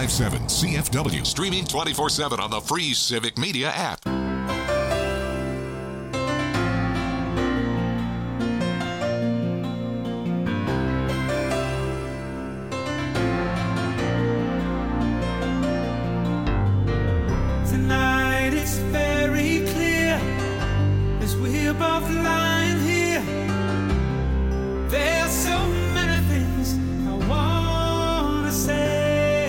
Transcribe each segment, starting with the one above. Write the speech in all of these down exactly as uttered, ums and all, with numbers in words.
five seven C F W. Streaming twenty-four seven on the free Civic Media app. Tonight it's very clear as we're both lying here. There's so many things I wanna say.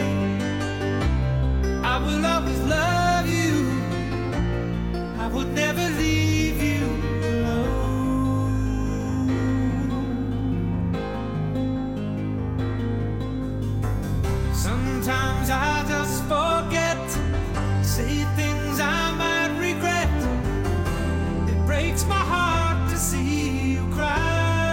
I will always love you. I would never leave you alone. Sometimes I just forget, say things I might regret. It breaks my heart to see you cry.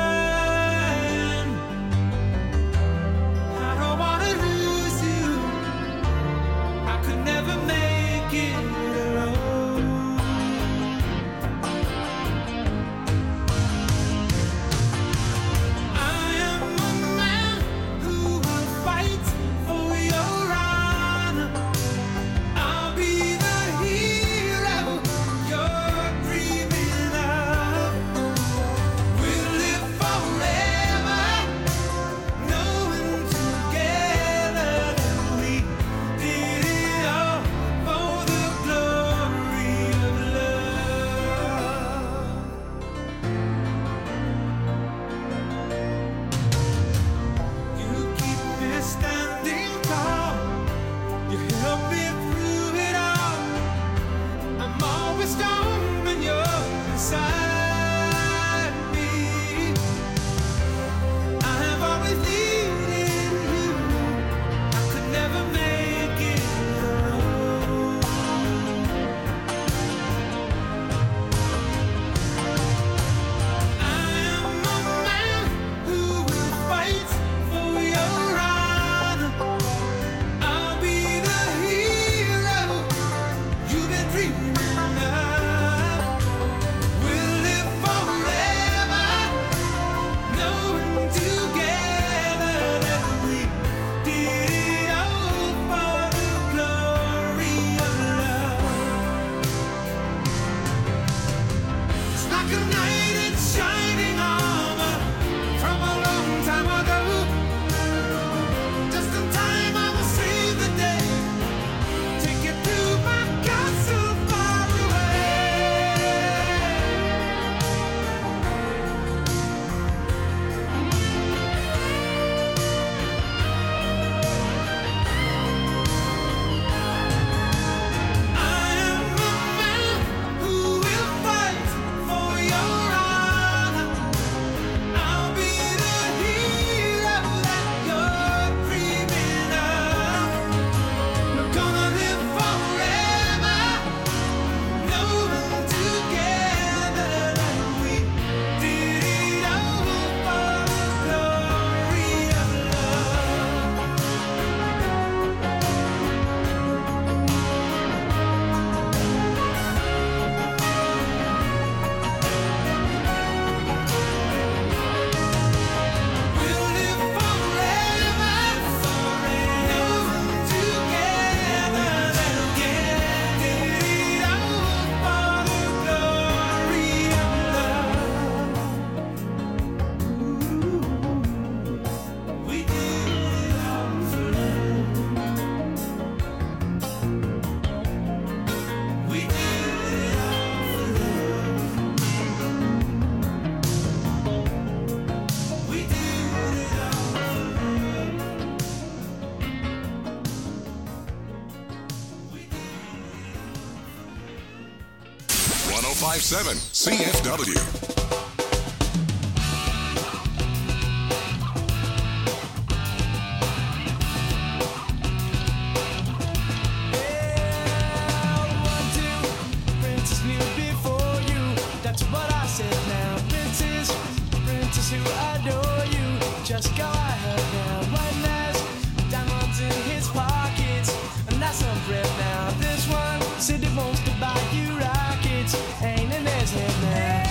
one oh five seven C F W. Just go ahead now. One has diamonds in his pockets, and that's some bread now. This one said he wants to buy you rockets, ain't in his head now.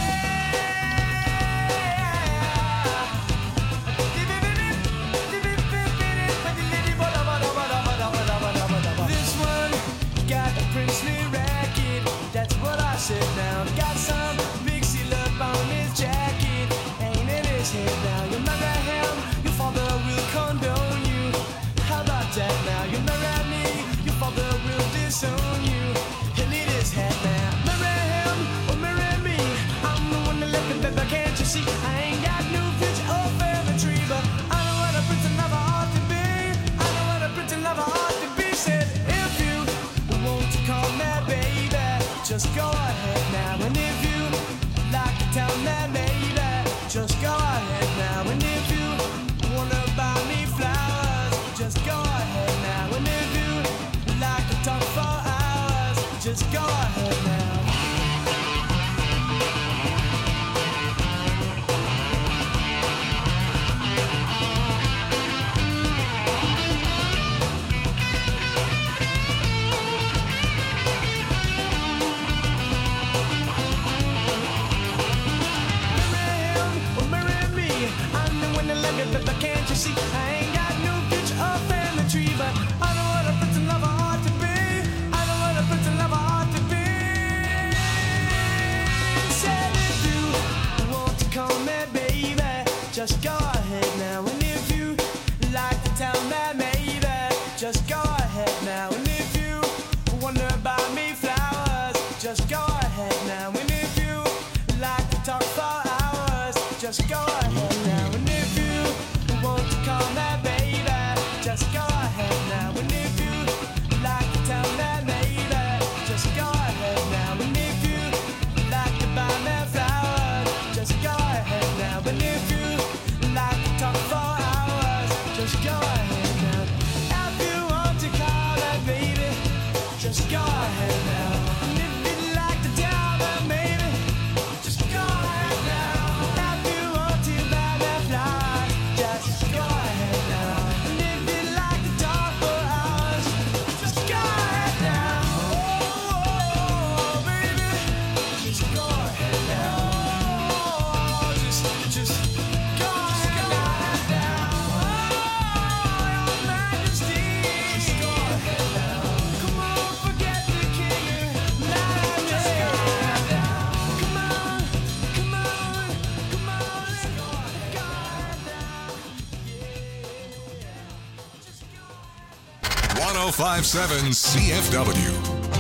see. I ain't got no future or family tree, but I know what a pretty lover ought to be. I know what a pretty lover ought to be. Said if you want to call me baby, just go ahead now. And if you like to tell me maybe, just go ahead now. And if you wanna buy me flowers, just go ahead now. And if you like to talk for hours, just go ahead now. But can't you see, I ain't got no future or family tree, but I know what a pretty lover ought to be. I know what a pretty lover ought to be. Said if you want to call me baby, just go ahead now. And if you like to tell me maybe, just go ahead now. And if you wanna buy me flowers, just go ahead now. And if you like to talk for hours, just go ahead now. And if you want to call me baby, just go ahead now. And if you like to tell me maybe, just go ahead now. And if you like to buy me flowers, just go ahead now. And if you like to talk for hours, just go ahead now. If you want to call me baby, just go ahead now. And if you'd like to tell me maybe, just go ahead now. If you want to buy me flowers, just go ahead now. And if you'd like to talk for hours, just go ahead now. Oh, baby, just go ahead now. Oh, just, just go ahead now. Oh, your Majesty, just go ahead now. Come on, forget the king. Now just go ahead now. Come on, come on, come on, let's go ahead now. one oh five point seven C F W.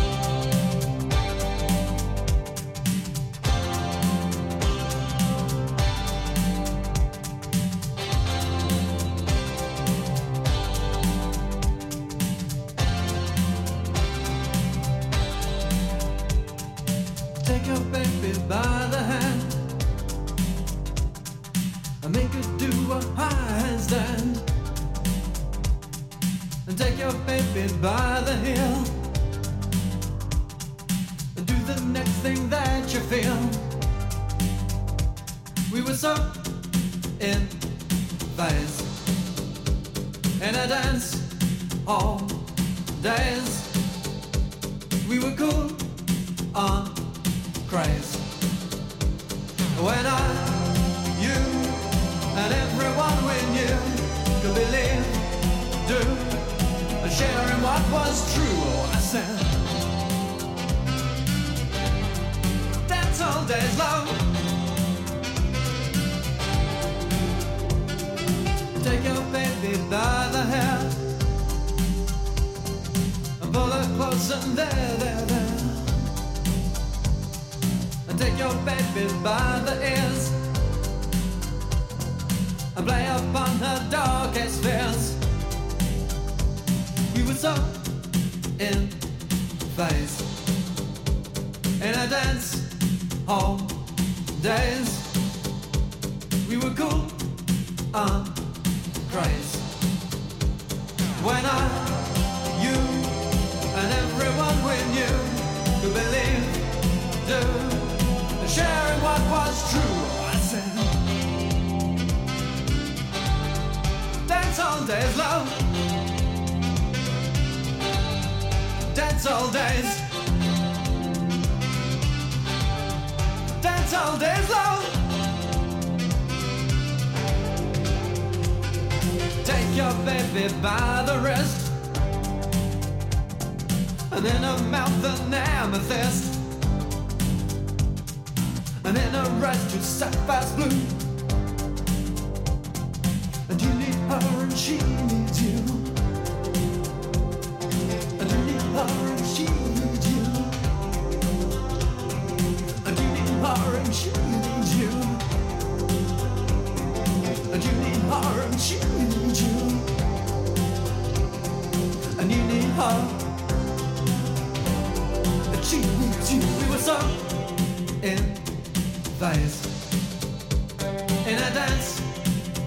Take your baby by the hand and make her do a handstand. And take your baby by the heel and do the next thing that you feel. We were so in phase in a dance all days. We were cool on craze. When I, you, and everyone we knew could believe, do, and sharing what was true. Oh, I said, dance all days long. Take your baby by the hair and pull her close and there, there, there. Take your baby by the ears and play upon her darkest fears. We were so in phase in a dance hall days. We were cool on craze. When I, you, and everyone we knew could believe, do, sharing what was true. I said, dance all days, love. Dance all days. Dance all days, love. Take your baby by the wrist and in her mouth an amethyst. And in a red to sapphire's blue. And you need her and she needs you. And you need her and she needs you. And you need her and she needs you.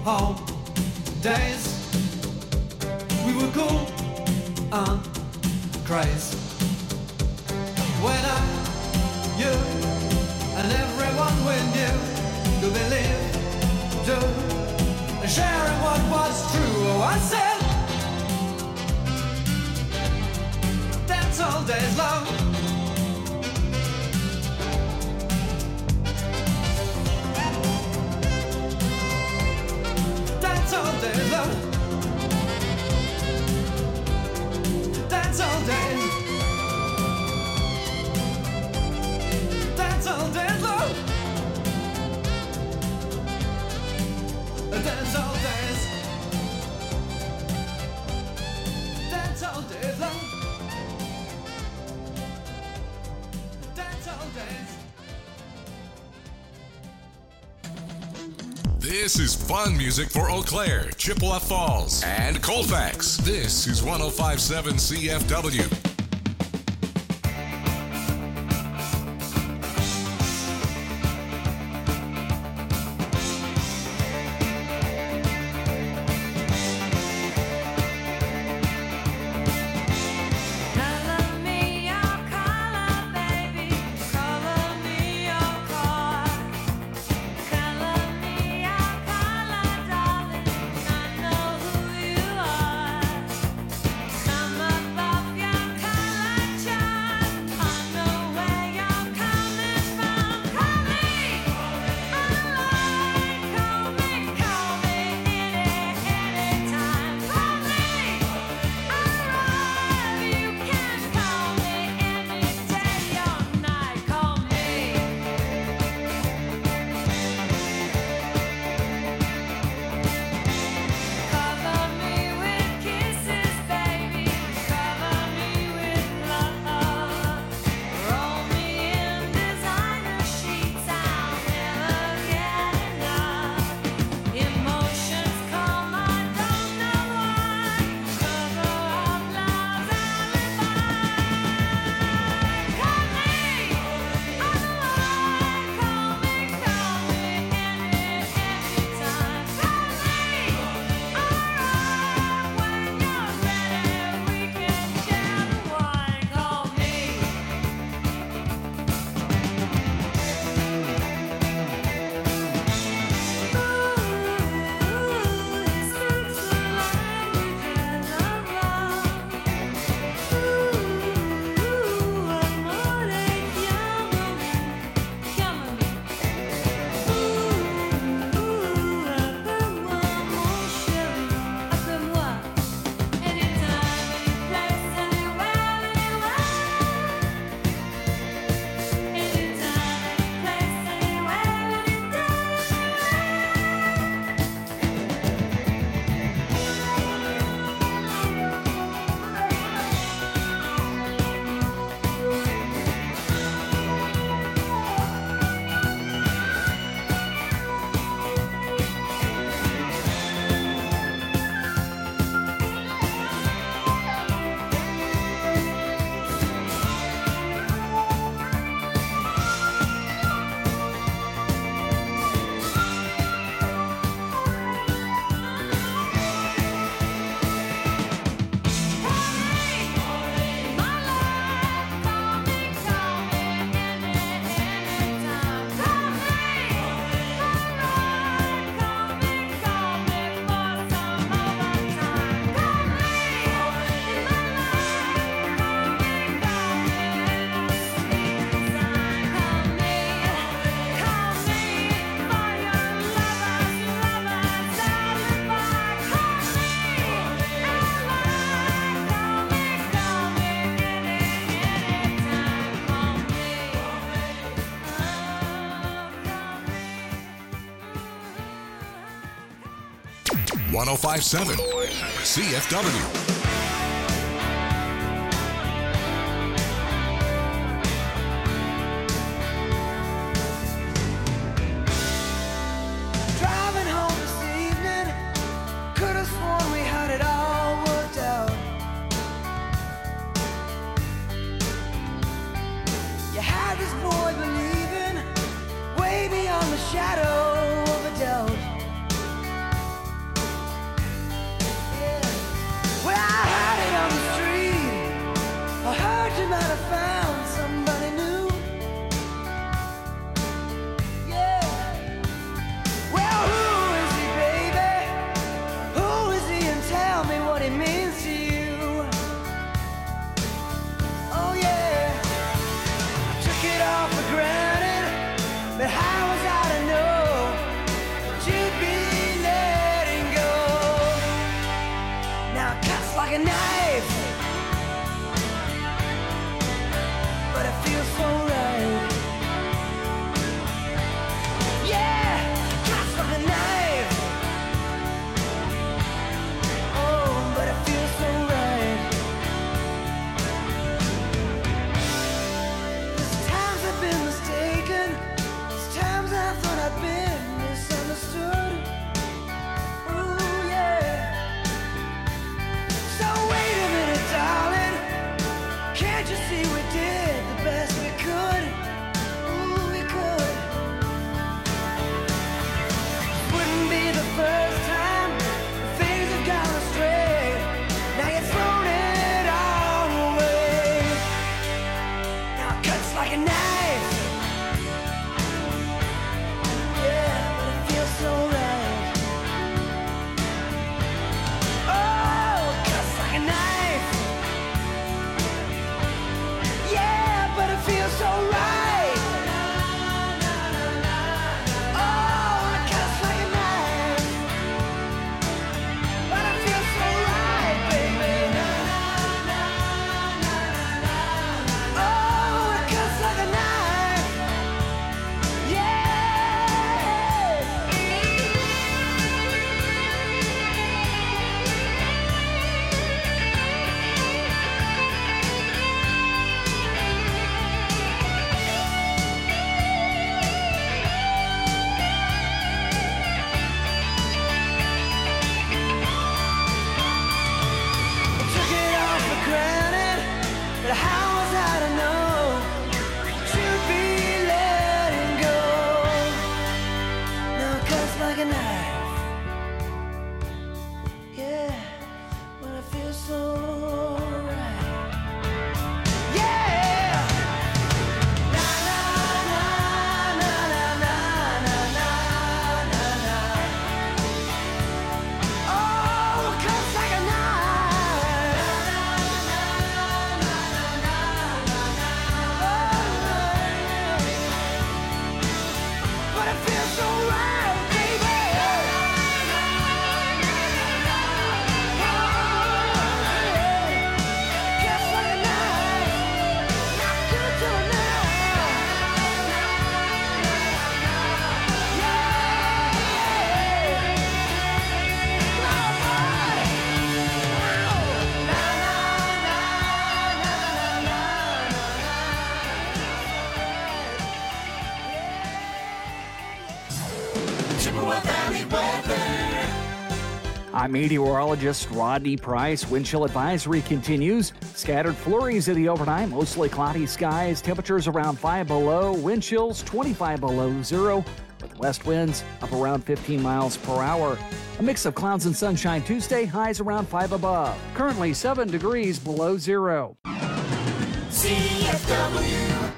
home days. We were cool and crazy. When I, you, and everyone we knew could believe, do, and sharing what was true. Oh, I said, that's all days long. That's all day long. That's all day. That's all day long. That's all days. That's all day long. That's all days. This is fun music for Eau Claire, Chippewa Falls, and Colfax. This is one oh five point seven C F W. one oh five point seven C F W. Shadow of a doubt. Chippewa Valley weather. I'm meteorologist Rodney Price. Wind chill advisory continues. Scattered flurries in the overnight, mostly cloudy skies. Temperatures around five below. Wind chills twenty-five below zero. With west winds up around fifteen miles per hour. A mix of clouds and sunshine Tuesday. Highs around five above. Currently seven degrees below zero. C F W.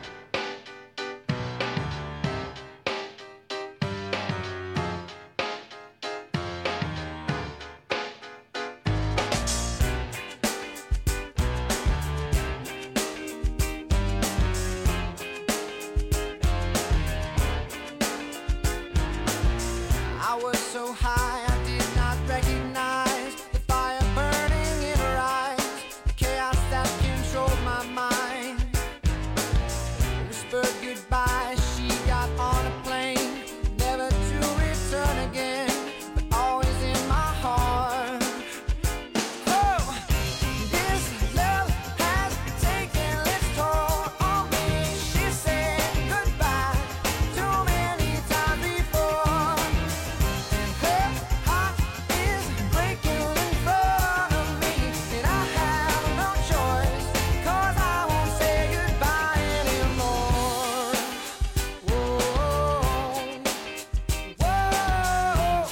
I was so high I did not recognize the fire burning in her eyes, the chaos that controlled my mind. Whispered goodbye, she got on a plane, never to return again, but always in my heart. Oh, this love has taken its toll on me. She said goodbye too many times before. Her heart is breaking in front of me, and I have no choice, 'cause I won't say goodbye anymore. Whoa, whoa,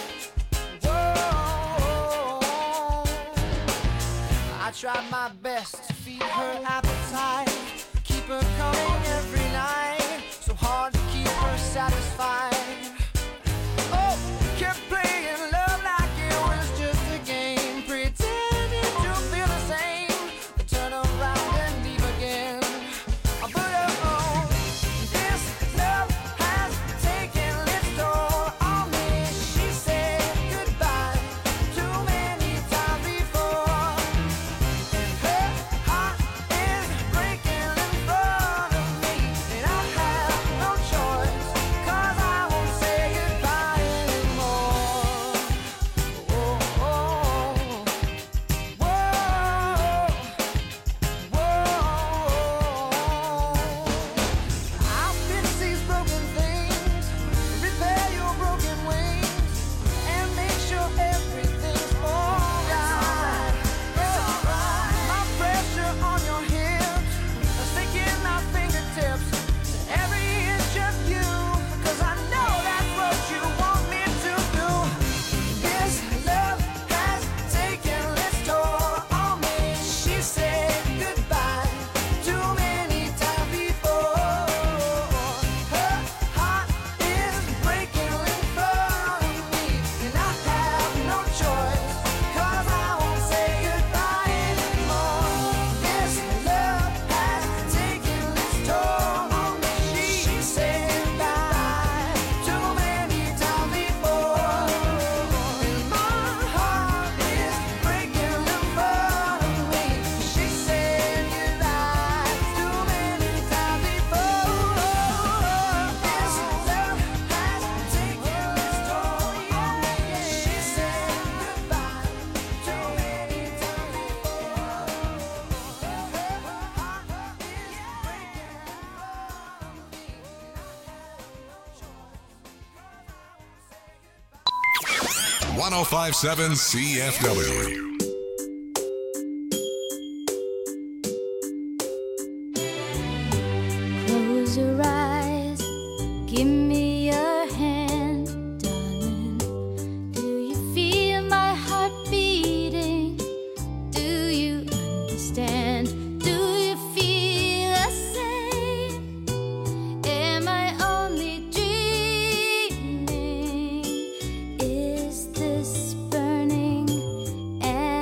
whoa. I tried my best to feed her appetite, keep her coming every night, so hard to keep her satisfied. Oh, kept playing love like it was just a game, pretending to feel the same, but turn around and leave again. But oh, this love has taken its toll on me. She said goodbye too many times before, and her heart is breaking in front of me, and I have no choice, 'cause I won't say goodbye anymore. Whoa, whoa, whoa. I'll fix these broken things, repair your broken wings, and make sure everything's alright. My pressure on your hips, sticking my fingertips to every inch of you, 'cause I know that's what you want me to do. This love has taken its toll on me. She said goodbye too many times before. Her heart is breaking in front of me, and I have no choice, 'cause I won't say goodbye anymore. This love has taken its toll on me. She said goodbye too many times before, and my heart is breaking in front of me. She said goodbye too many times before. This love has taken its toll on me. She said goodbye too many times before. Her heart is breaking in front of me. one oh five point seven C F W. Close your eyes, give me your hand, darling. Do you feel my heart beating? Do you understand? Do you feel the same? Am I only dreaming? Is this burning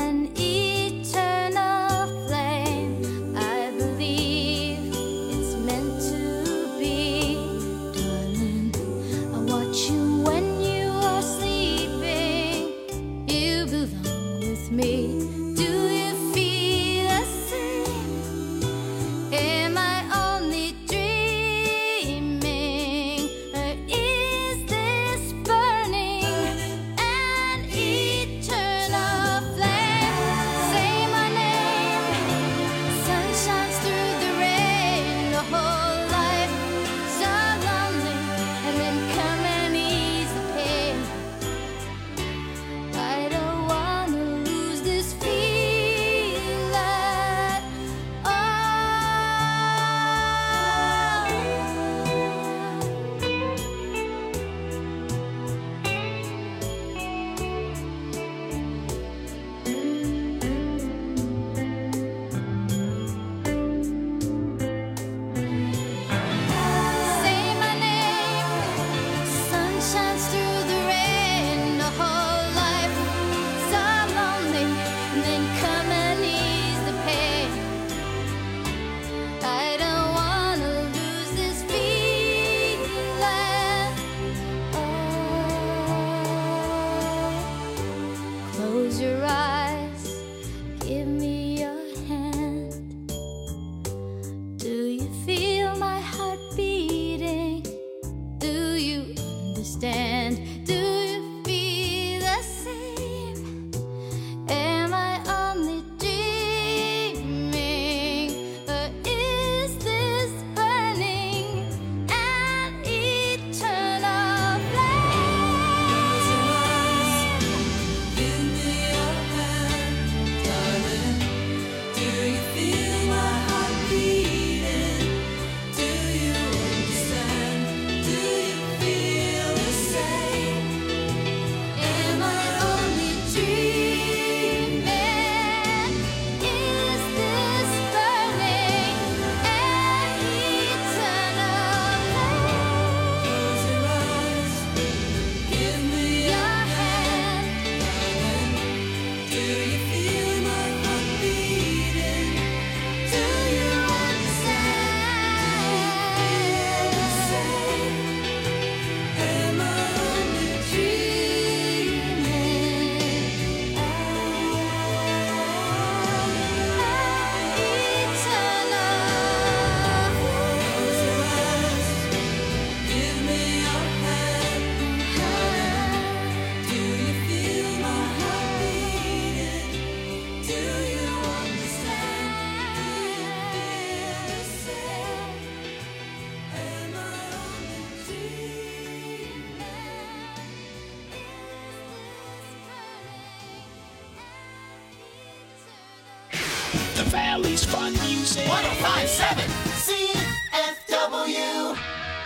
The Valley's fun music. one oh five point seven C F W.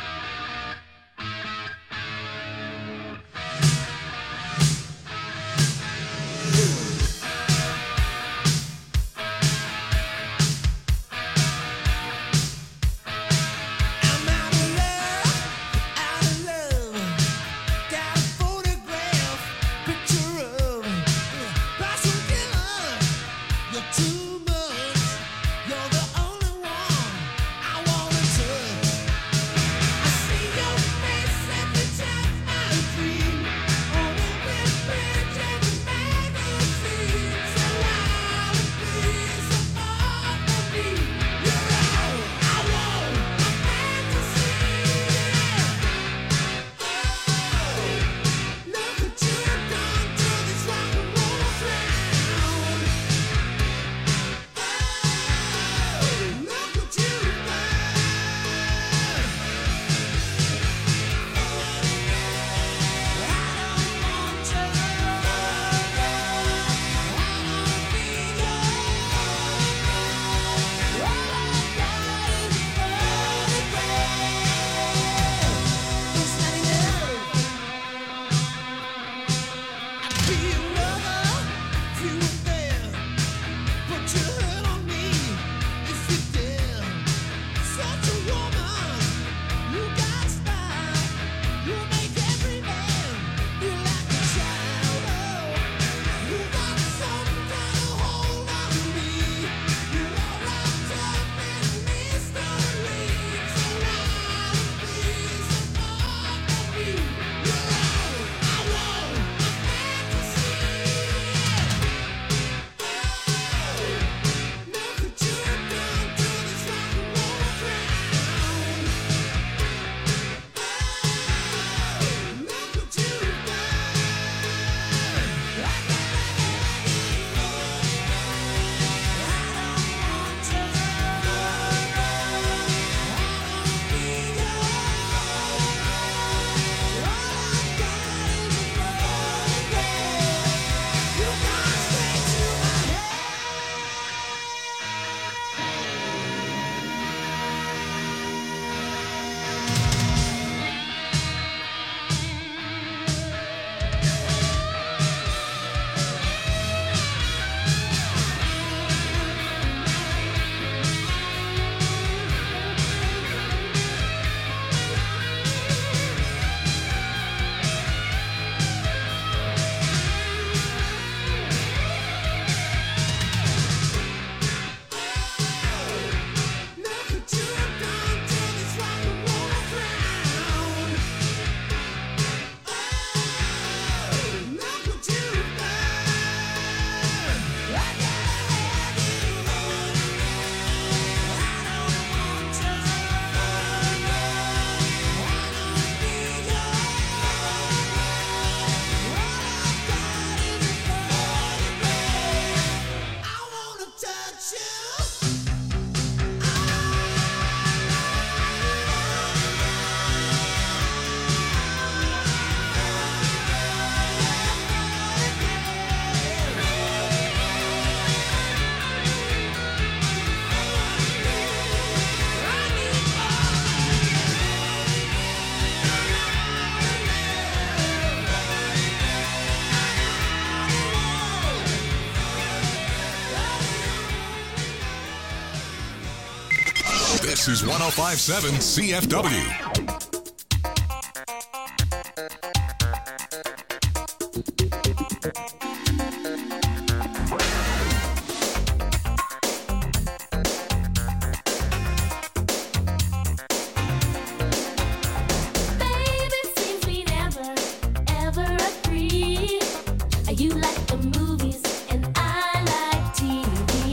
This is one oh five point seven C F W.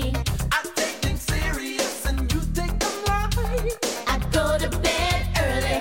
Early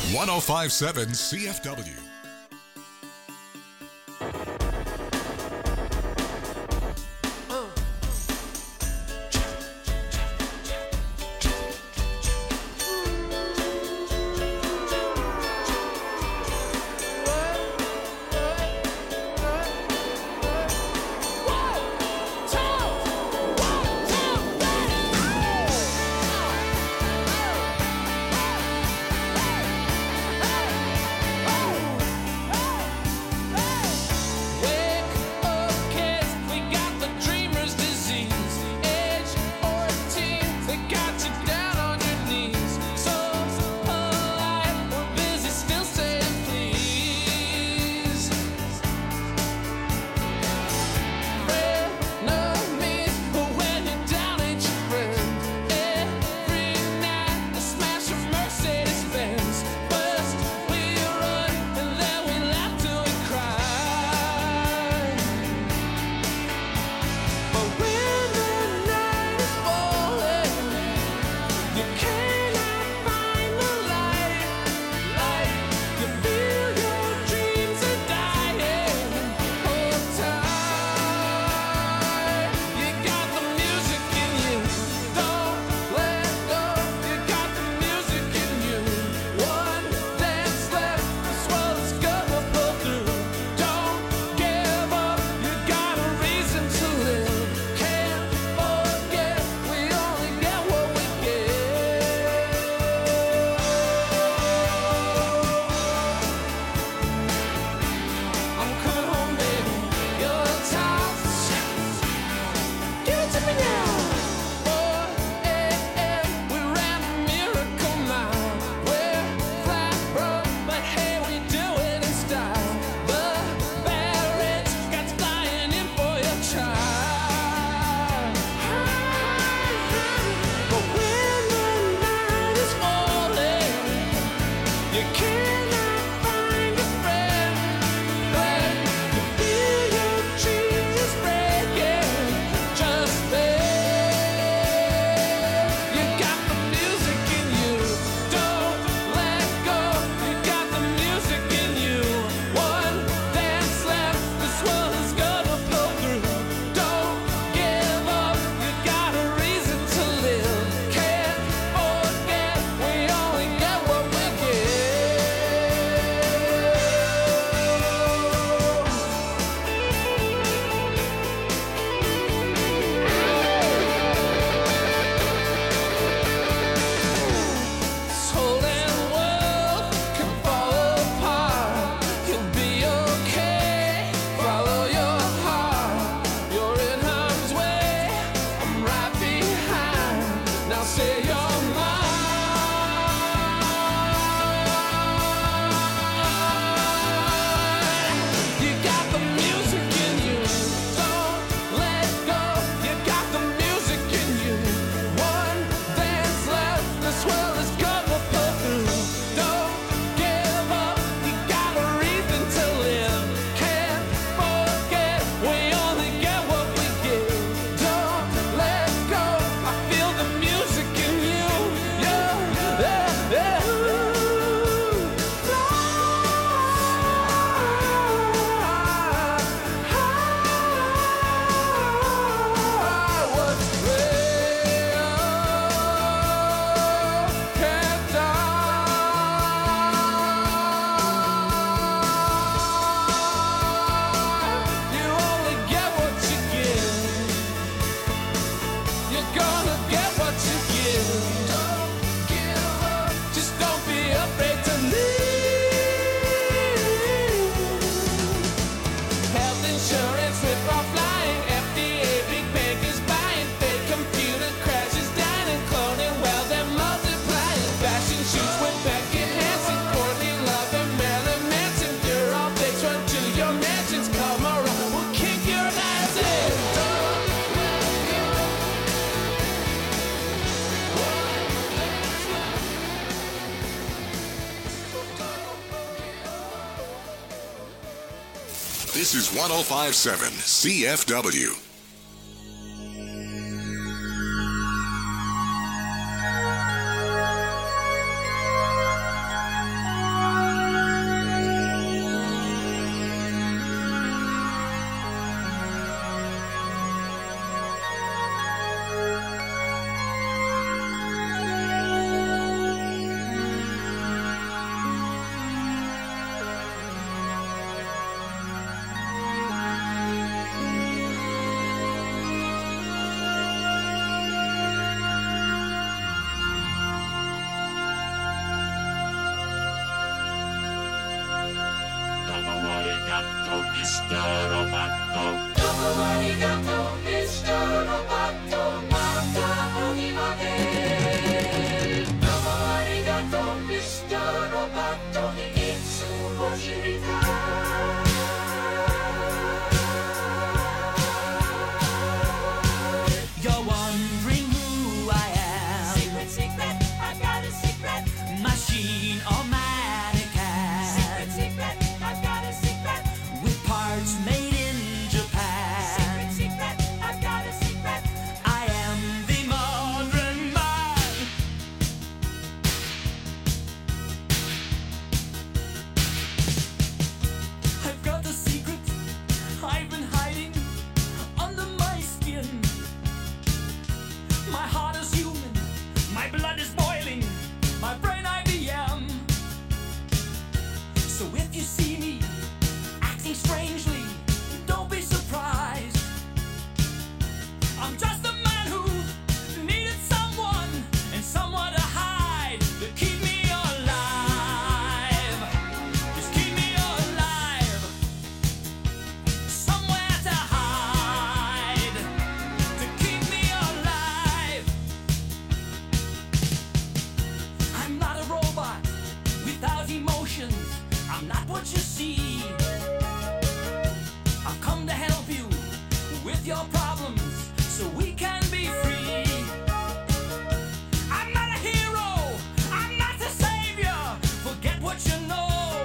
one oh five point seven C F W. This is one oh five point seven C F W. mister Roboto. Domo arigato, mister Roboto. Mata onimade. Domo arigato, mister Roboto. Itsu mo shiritai. You're wondering who I am. Secret, secret, I've got a secret. Machine or mannequin. Secret, secret, I've got a secret. With parts made in Japan. Secret, secret, I've got a secret. I am the modern man. I've got a secret I've been hiding under my skin. My heart is human, my blood is boiling, my brain I B M. So if you see me acting strangely, don't be surprised. I'm just a man who needed someone and someone to hide to keep me alive. Just keep me alive. Somewhere to hide to keep me alive. I'm not a robot without emotions. I'm not what you see. I've come to help you with your problems so we can be free. I'm not a hero. I'm not a savior. Forget what you know.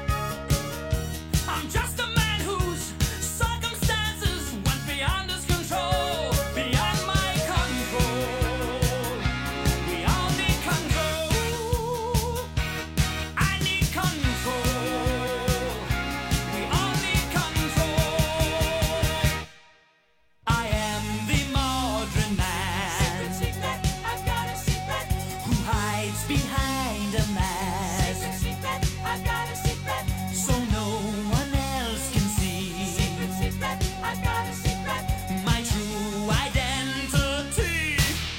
I'm just a man whose circumstances went beyond his control, beyond my control. We all need control. I need control. We all need control. I am the modern man. Secret, secret, I've got a secret. Who hides behind a mask Secret, secret, I've got a secret. so no one else can see Secret, secret, I've got a secret. my true identity.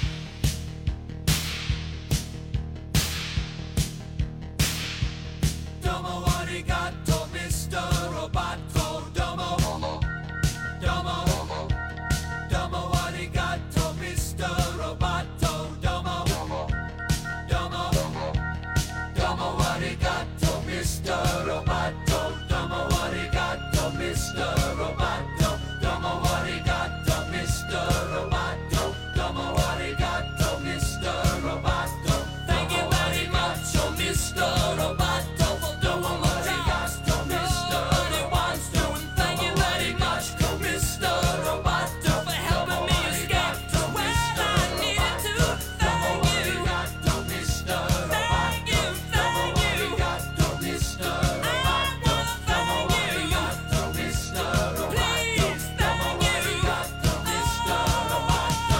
Domo arigato, mister Roboto. Domo, domo, domo arigato, mister Roboto. Domo, domo, domo arigato, mister Roboto. Domo arigato, mister Roboto. Domo arigato, mister Roboto. Domo arigato, mister Roboto. Thank you very much, oh mister Roboto. Domo arigato, mister Roboto. Thank you very much, oh mister Roboto. for helping me escape when I needed to. Thank you, Arigato, mister thank you, thank you. Arigato, mister I wanna thank you. Arigato, mister Please, thank you. Arigato, mister Roboto.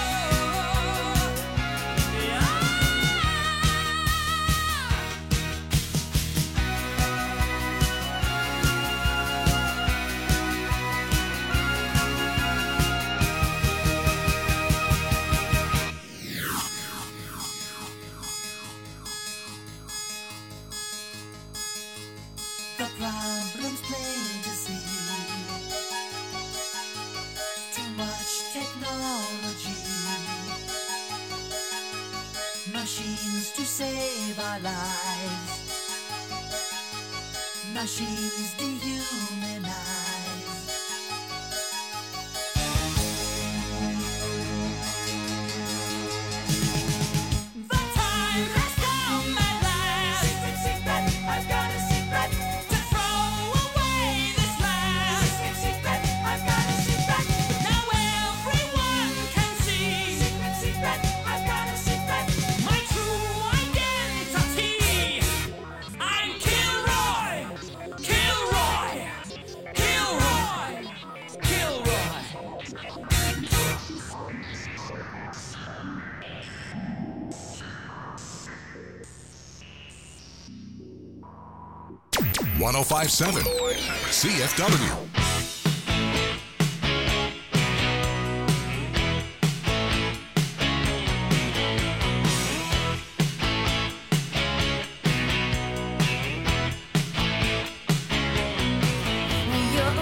The problem's plain to see. Too much technology. Machines to save our lives. Machines dehumanize. The time has come at last. Secret, secret, I've got a secret. To throw away this mask. Secret, secret, I've got a secret. Now everyone can see Secret, secret, I've got a secret. my true identity. I'm Kilroy, Kilroy, Kilroy, Kilroy. one oh five point seven C F W. When you're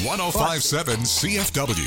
one oh five point seven C F W.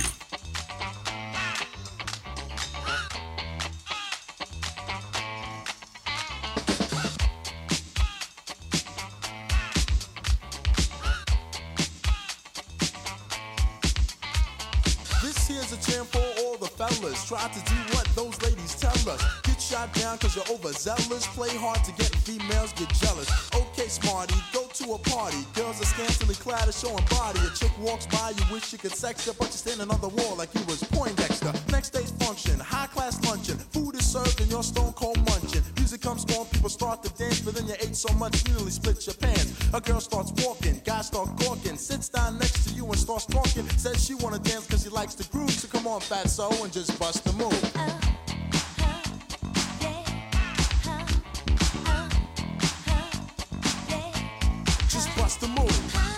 This here's a jam for all the fellas. Try to do what those ladies tell us. Get shot down cause you're overzealous. Play hard to get females, get jealous. Okay, smarty, go to a party. Girls are scantily clad and showing body. A chick walks by, you wish you could sex her, but you're standing on the wall like you was Poindexter. Next day's function, high class luncheon. Food is served and you're stone cold munching. Music comes on, people start to dance, but then you ate so much you nearly split your pants. A girl starts walking, guys start gawking, sits down next to you and starts talking. Says she wanna dance cause she likes the groove, so come on fatso and just bust the move. Just bust the move.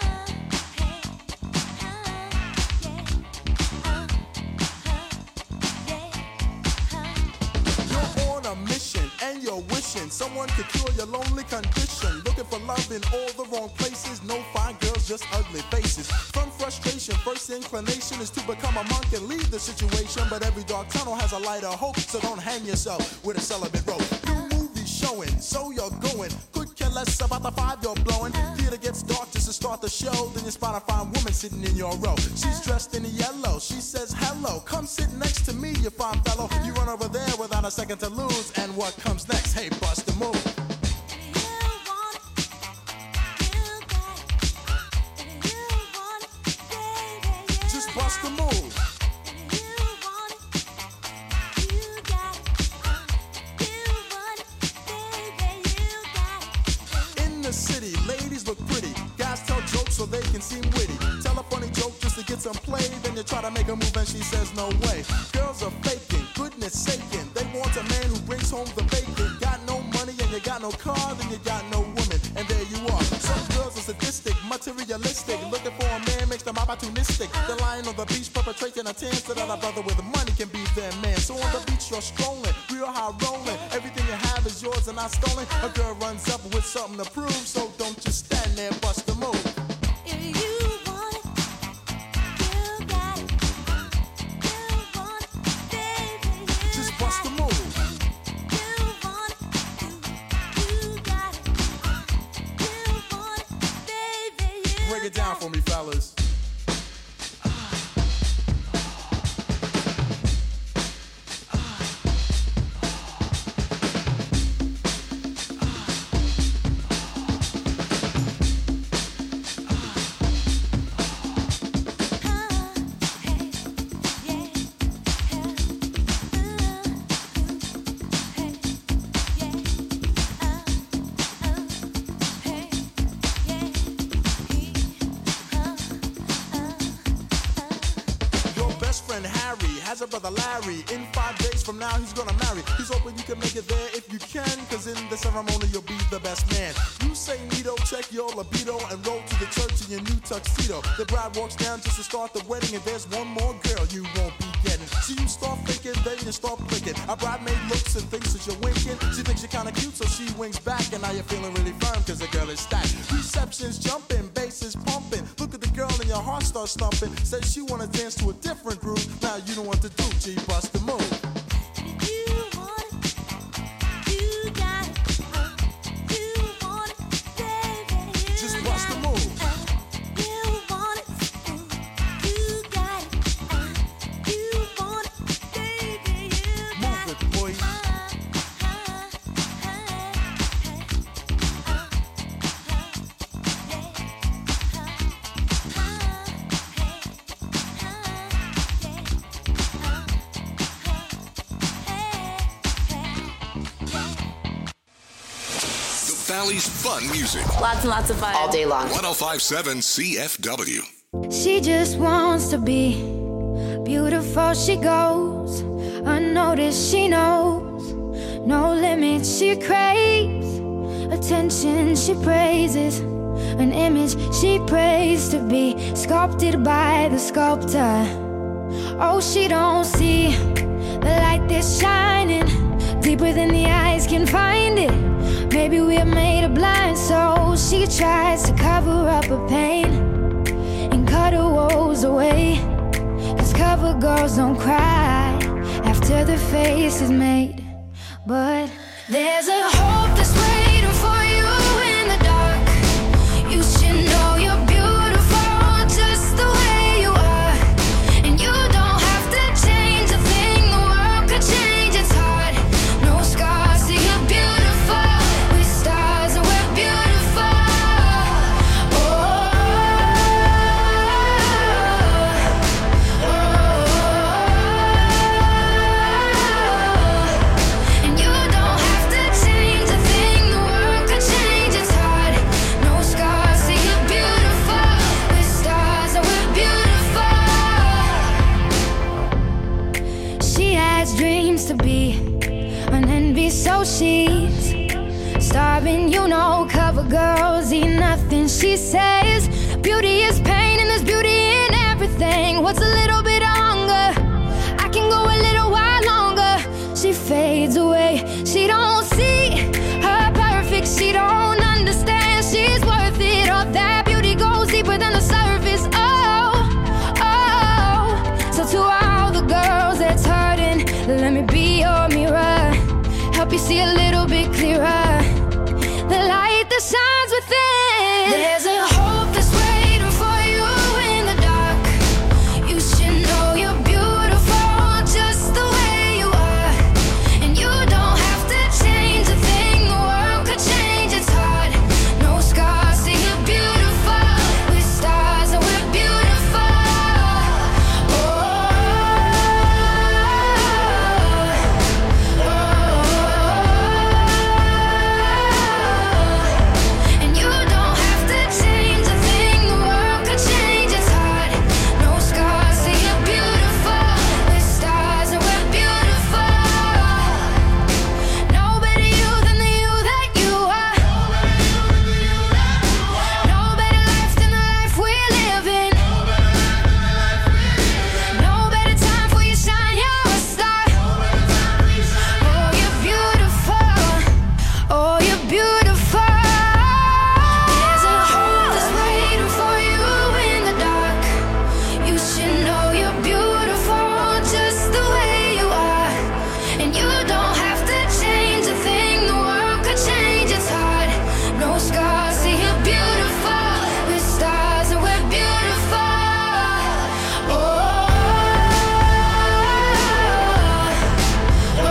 You're on a mission and you're wishing someone could cure your lonely condition. Looking for love in all the wrong places. No fine girls, just ugly faces. From frustration, first inclination is to become a monk and leave the situation. But every dark tunnel has a light of hope, so don't hang yourself with a celibate rope. New movies showing, so you're going. Could care less about the five you're blowing. Theater gets dark just to start the show. Then you spot a fine woman sitting in your row. She's dressed in yellow. She says hello. Come sit next to me, you fine fellow. You run over there without a second to lose. And what comes next? Hey, bust the move. Just bust the move. In the city, ladies look pretty. Guys tell jokes so they can seem witty. Tell a funny joke just to get some play. Then you try to make a move and she says no way. Girls are faking, goodness saking. They want a man who brings home the bacon. Got no money and you got no car, then you got no woman. And there you are. Some girls are sadistic, materialistic. Looking for a man makes them opportunistic. They're lying on the beach perpetrating a tan so that a brother with money can be their man. So on the beach you're strolling, real high rolling. Everything you have is yours and not stolen. A girl runs up with something to prove, so don't just stand there, bust the move. Just bust the move. Break it down for me, fellas. Has a brother Larry. In five days from now he's gonna marry. He's hoping you can make it there if you can, cause in the ceremony you'll be the best man. You say neato, check your libido, and roll to the church in your new tuxedo. The bride walks down just to start the wedding, and there's one more girl you won't be getting. So you start thinking, then you start blinking. A bridemaid looks and thinks that you're winking. She thinks you're kinda cute, so she winks back, and now you're feeling really firm cause the girl is stacked. Reception's jumping, bass is pumping. Look at the girl and your heart starts thumping. Says she wanna dance to a different groove. Now you don't want to do, G, bust the move. Just bust the move. Move it, boy. Valley's fun music. Lots and lots of fun. All day long. one oh five point seven C F W. She just wants to be beautiful. She goes unnoticed. She knows no limits. She craves attention. She praises an image she prays to be sculpted by the sculptor. Oh, she don't see the light that's shining deeper than the eyes can find it. Maybe we're made of blind souls. She tries to cover up her pain and cover all the woes away. Cause cover girls don't cry after the face is made. But there's a hope that's waiting for you in the dark. You should know you're beautiful just the way you are. And you don't have to change a thing, the world could change, it's hard. No scars, see you're beautiful. With stars and we're beautiful. Oh, oh, oh. And you don't have to change a thing, the world could change, it's hard. No scars, see you're beautiful. With stars and we're beautiful. She has dreams to be an envy, so she's starving, you know. Cover girls eat nothing, she says. Beauty is pain and there's beauty in everything. What's a little bit of hunger? I can go a little while longer. She fades away, she don't see her perfect, she don't understand she's worth it. All that beauty goes deeper than the surface. Oh, oh. So to all the girls that's hurting, let me be your mirror, help you see a little bit clearer. The light that shines within. There's a hope that's waiting for you in the dark. You should know you're beautiful just the way you are. And you don't have to change a thing, the world could change, it's hard. No scars, see you're beautiful. With stars and we're beautiful. Oh, oh, oh. And you don't have to change a thing, the world could change, it's hard. No scars, see you're beautiful. With stars and we're beautiful. No better you than the you that you are. No better life than the life we're living. No better time for you shine, you're a star. Oh, you're beautiful. Oh, you're beautiful. There's a hope that's waiting for you in the dark. You should know you're beautiful just the way you are. And you don't have to change a thing, the world could change, it's hard. No scars, see you're beautiful. With stars and we're beautiful. Oh, oh,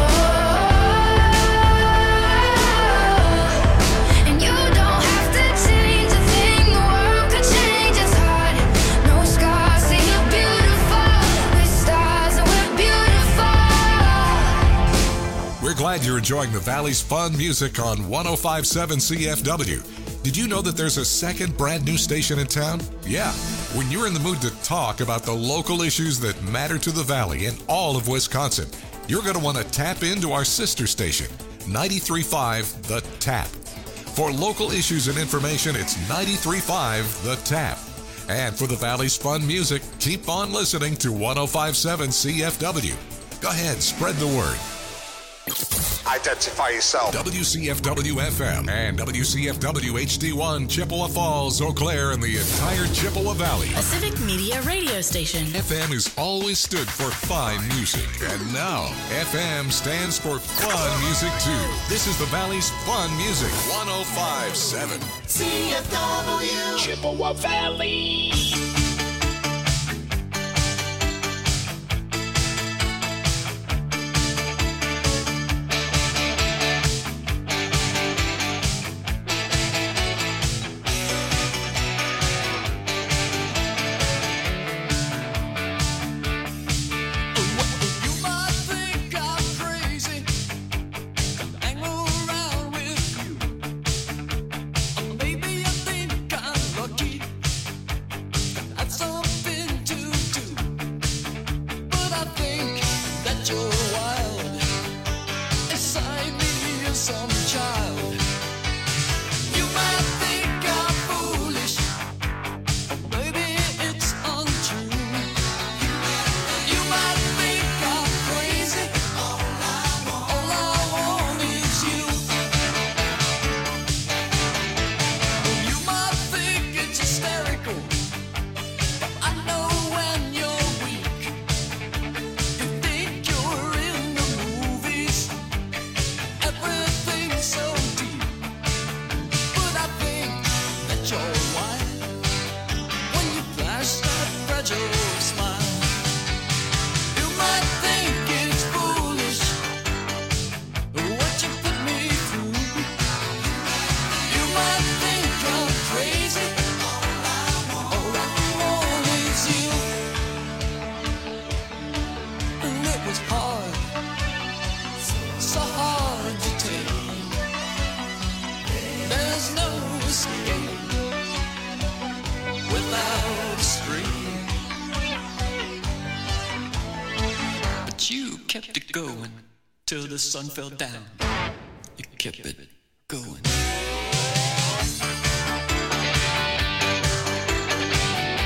oh. And you don't have to change a thing, the world could change, it's hard. No scars, see you're beautiful. With stars and we're beautiful. We're glad you're enjoying the Valley's fun music on one oh five point seven C F W. Did you know that there's a second brand new station in town? Yeah. When you're in the mood to talk about the local issues that matter to the Valley and all of Wisconsin, you're going to want to tap into our sister station, ninety-three point five The Tap. For local issues and information, it's ninety-three point five The Tap. And for the Valley's fun music, keep on listening to one oh five point seven C F W. Go ahead, spread the word. Identify yourself. W C F W F M and W C F W H D one, Chippewa Falls, Eau Claire, and the entire Chippewa Valley. A civic media radio station. F M has always stood for fine music, and now F M stands for fun music too. This is the Valley's fun music, one oh five point seven C F W. Chippewa Valley. kept it going till the sun fell down. You kept it going.